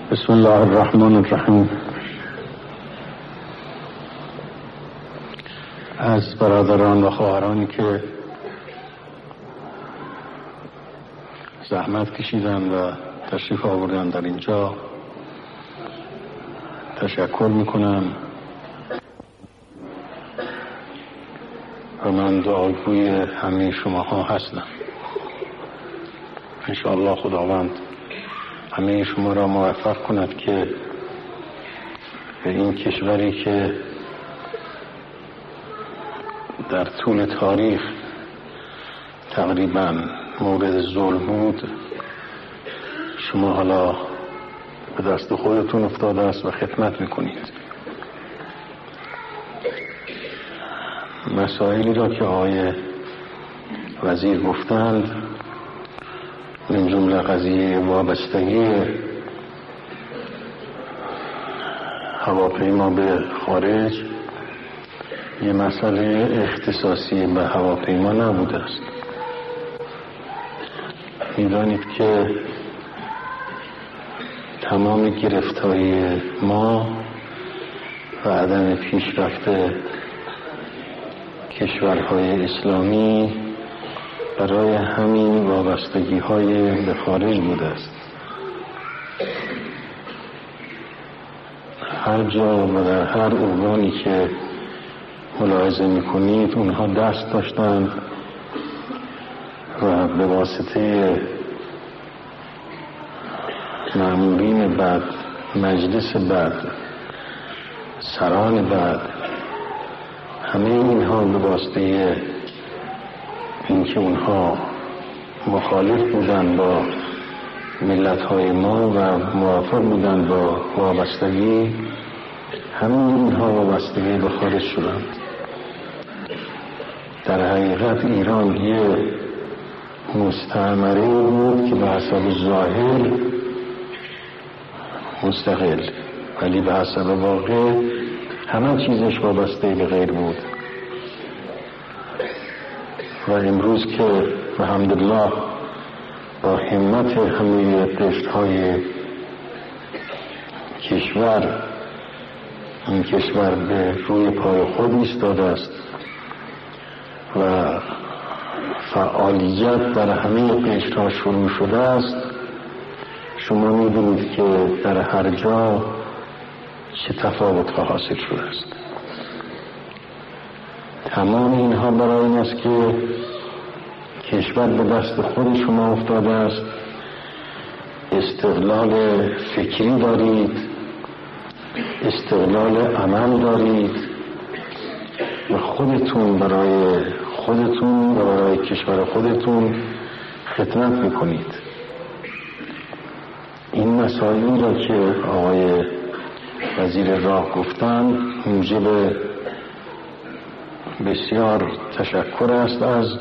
بسم الله الرحمن الرحیم. از برادران و خواهرانی که زحمت کشیدن و تشریف آوردن در اینجا تشکر میکنم و من دعاگوی همه شماها هستم. انشاءالله خداوند همه شما را موفق کند که به این کشوری که در طول تاریخ تقریبا مورد ظلم بود، شما حالا به دست خودتون افتاده است و خدمت میکنید. مسائلی را که آقای وزیر گفتند، من جمله قضیه وابستگی هواپیما به خارج، یه مسئله اختصاصی به هواپیما نبوده است. می‌دانید که تمام گرفتاری ما و عدم پیشرفت کشورهای اسلامی برای همین وابستگی های به خارج بوده است. هر جا و در هر عنوانی که ملاحظه میکنید اونها دست داشتند و به واسطه مأمورین بد، مجلس بد، سران بد، همه اینها به واسطه اینکه اونها مخالف بودن با ملت‌های ما و موافق بودن با وابستگی، همین اینها وابستگی به خارج شدند. در حقیقت ایران یه مستعمره بود که به حسب ظاهر مستقل، ولی به حسب واقع همه چیزش وابسته به غیر بود. و امروز که الحمدلله با همت همه قشرهای کشور، این کشور به روی پای خود ایستاده است و فعالیت در همه قشرها شروع شده است، شما می‌بینید که در هر جا چه تفاوت‌ها حاصل شده است. تمام اینها برای این است که کشور به دست خود شما افتاده است، استقلال فکری دارید، استقلال عمل دارید و خودتون برای خودتون و برای کشور خودتون خدمت میکنید. این مسائلی را که آقای وزیر راه گفتند موجب بسیار تشکر است از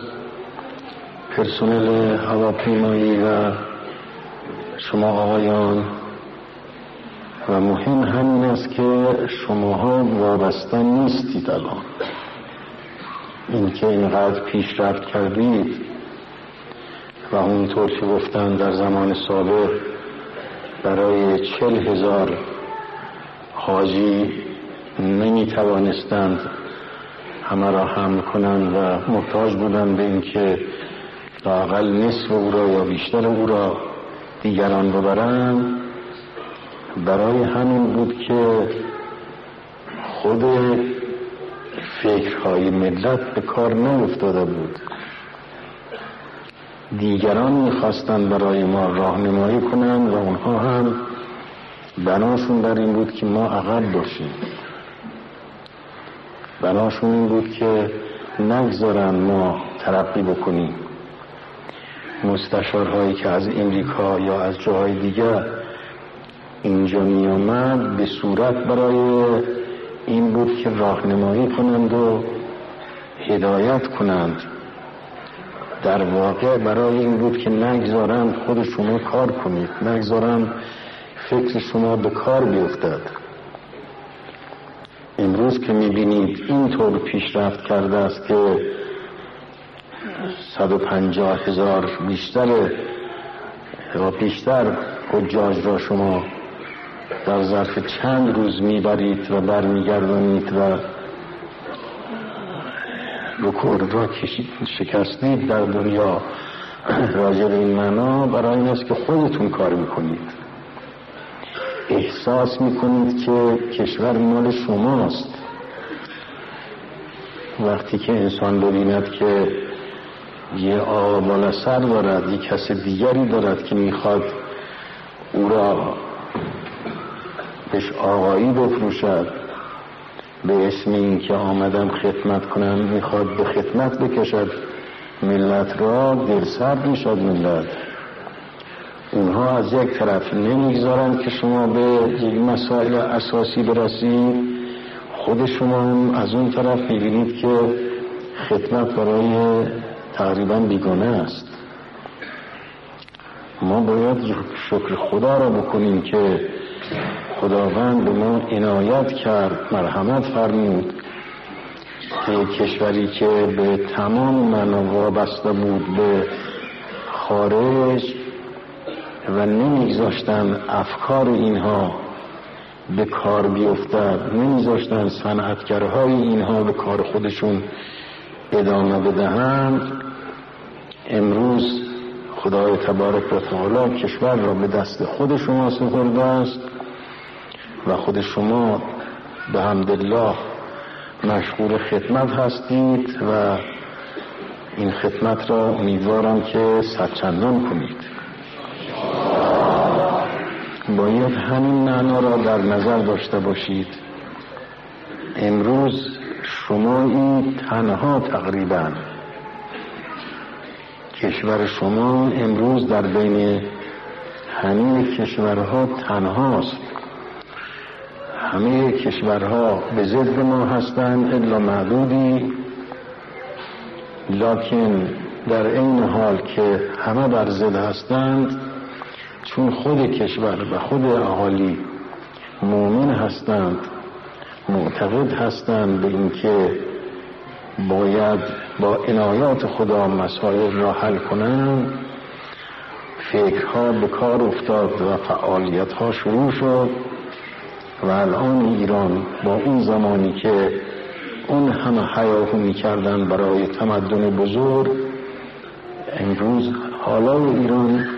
پرسنل هواپیمایی و شما آقایان، و مهم همین است که شماها وابسته نیستید. الان این که اینقدر پیشرفت کردید و اونطور که گفتن در زمان سابق برای 40,000 حاجی نمی توانستند همه را حمل کنند و محتاج بودند به این که لااقل نصف او را یا بیشتر او را دیگران ببرند. برای همین بود که خود فکرهای ملت به کار نیفتاده بود. دیگران میخواستند برای ما راهنمایی کنند و اونها هم بناشون در این بود که ما عقب باشیم. بناشون این بود که نگذارن ما ترقی بکنیم. مستشارهایی که از امریکا یا از جاهای دیگر اینجا می آمد به صورت برای این بود که راهنمایی کنند و هدایت کنند، در واقع برای این بود که نگذارند خود شما کار کنید، نگذارند فکر شما به کار بیفتد. امروز که می بینید اینطور پیشرفت کرده است که 150,000 بیشتر حجاج را شما در ظرف چند روز میبرید و برمیگردانید و رکورد را شکستید در دنیا راجع به این معنا، برای این است که خودتون کار میکنید، احساس میکنید که کشور مال شماست. وقتی که انسان ببیند که یه آقا بالا سر دارد، یه کس دیگری دارد که میخواد او را بهش آقایی بفروشد به اسم این که آمدم خدمت کنم، میخواد به خدمت بکشد ملت را، دلسرد میشد ملت. اونها از یک طرف نمیگذارند که شما به یک مسائل اساسی برسید، خود شما هم از اون طرف میبینید که خدمت برای تقریبا بیگانه است. ما باید شکر خدا را بکنیم که خداوند به ما عنایت کرد، مرحمت فرمود که کشوری که به تمام معنا وابسته بود به خارج و نمیگذاشتن افکار اینها به کار بیفتد، نمیگذاشتن صنعتگرهای اینها به کار خودشون ادامه بدهند، امروز خدای تبارک و تعالی کشور را به دست خود شما سپرده است و خود شما به حمدالله مشغول خدمت هستید و این خدمت را امیدوارم که صدچندان کنید. باید همین معنا را در نظر داشته باشید. امروز شما این تنها تقریبا کشور شما امروز در بین همه کشورها تنهاست. همه کشورها به ضد ما هستند الا معدودی، لکن در این حال که همه بر ضد هستند، چون خود کشور و خود اهالی مؤمن هستند، معتقد هستند به اینکه باید با عنایات خدا مسائل را حل کنند، فکرها به کار افتاد و فعالیتها شروع شد و الان ایران با اون زمانی که اون همه هیاهو می‌کردن برای تمدن بزرگ، امروز حالای ایران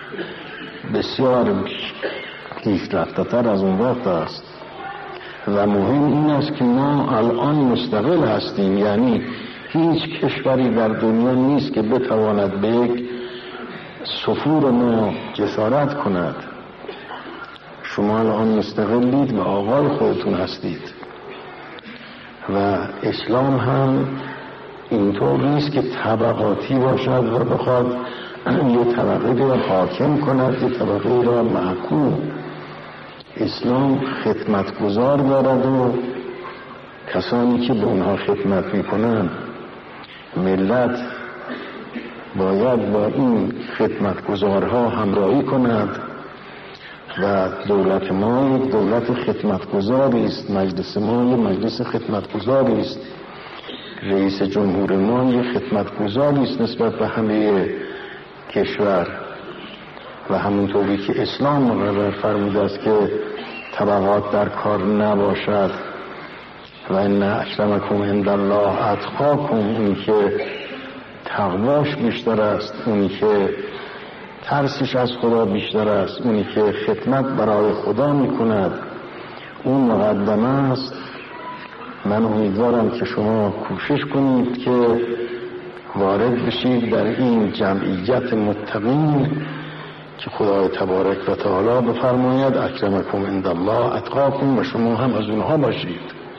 بسیار پیشرفته‌تر از اون وقت است و مهم این است که ما الان مستقل هستیم، یعنی هیچ کشوری در دنیا نیست که بتواند به یک سفور ما جسارت کند. شما الان مستقلید و آقای خودتون هستید و اسلام هم اینطور نیست که طبقاتی باشد و بخواد یه طبقه را حاکم کند، یه طبقه را محکوم. اسلام خدمتگزار دارد و کسانی که به اونها خدمت میکنن، ملت باید با این خدمتگزارها همراهی کند و دولت ما یک دولت خدمتگزاری است، مجلس ما یک مجلس خدمتگزاری است، رئیس جمهور ما یک خدمتگزاری است نسبت به همه کشور و همونطوری که اسلام مقرر فرموده است که طبقات در کار نباشد و ان اکرمکم عند الله اتقاکم، اونی که تقواش بیشتر است، اونی که ترسش از خدا بیشتر است، اونی که خدمت برای خدا میکند اون مقدمه است. من امیدوارم که شما کوشش کنید که وارد بشید در این جمعیت متقین که خدای تبارک و تعالی بفرماید اکرمکم عند الله اتقاکم و شما هم از اونها باشید.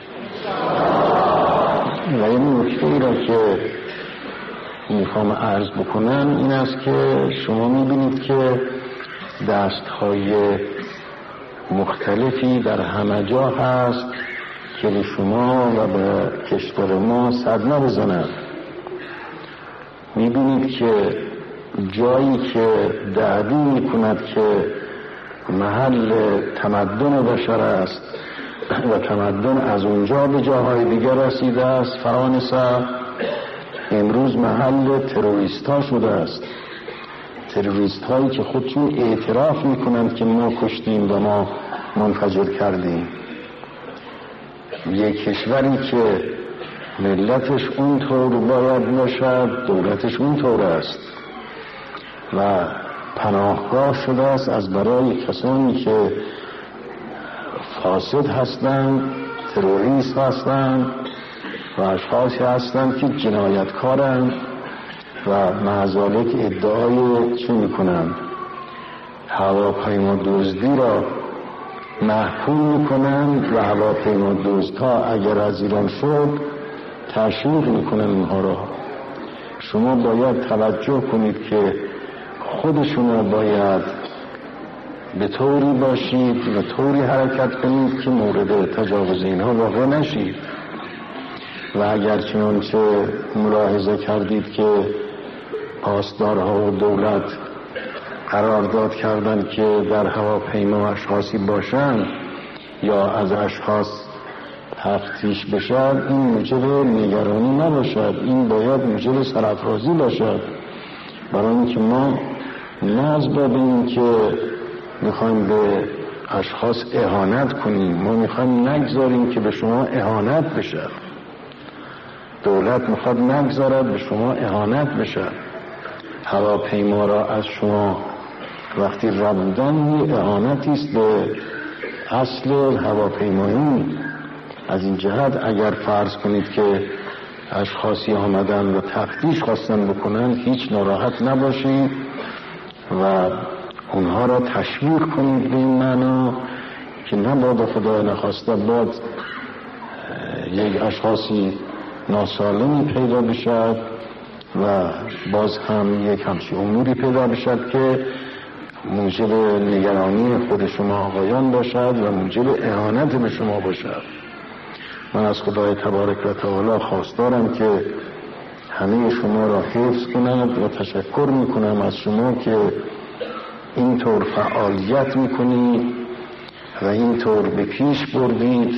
و این نکته را که میخوام عرض بکنم این است که شما میبینید که دستهای مختلفی در همه جا هست که به شما و به کشور ما صدمه بزند. میبینید که جایی که دعوی میکند که محل تمدن بشر است و تمدن از اونجا به جاهای دیگر رسیده است، فرانسه امروز محل تروریست ها شده است. تروریست هایی که خودشون اعتراف میکنند که ما کشتیم و ما منفجر کردیم. یک کشوری که ملتش اونطور باید باشد، دولتش اونطور است و پناهگاه شده است از برای کسانی که فاسد هستند، تروریست هستند و اشخاصی هستند که جنایتکارند و معذالک ادعای چه میکنند؟ هواپیما دزدی را محکوم میکنند و هواپیما دزدها اگر از ایران شد تشویق میکنند اونها را. شما باید توجه کنید که خود شما باید به طوری باشید و طوری حرکت کنید که مورد تجاوز اینها واقع نشید. و اگر چنانچه ملاحظه کردید که پاسدارها و دولت قرارداد کردند که در هواپیما اشخاصی باشند یا از اشخاص تفتیش بشد، این موجب نگرانی نباشد، این باید موجب سرافرازی باشد. برای اینکه ما نه از باب این که میخوایم به اشخاص اهانت کنیم، ما میخوایم نگذاریم که به شما اهانت بشد. دولت میخواد نگذارد به شما اهانت بشد. هواپیما را از شما وقتی ربودن یه اهانتی است به اصل هواپیمایی. از این جهت اگر فرض کنید که اشخاصی آمدن و تفتیش خواستن بکنن، هیچ ناراحت نباشید و اونها را تشویق کنید به این معنا که نباید خدا نخواسته باید یک اشخاصی ناسالمی پیدا بشد و باز هم یک همچین اموری پیدا بشد که موجب نگرانی خود شما آقایان باشد و موجب اهانت به شما باشد. من از خدای تبارک و تعالی خواستارم که همه شما را حفظ کند و تشکر میکنم از شما که اینطور فعالیت میکنید و اینطور به پیش بردید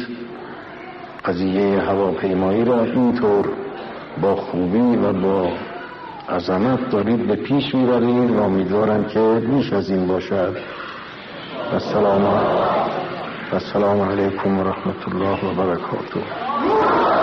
قضیه هواپیمایی را، اینطور با خوبی و با عظمت دارید به پیش میبرید و امیدوارم که بیش از این باشد. السلام علیکم و رحمت الله و برکاته.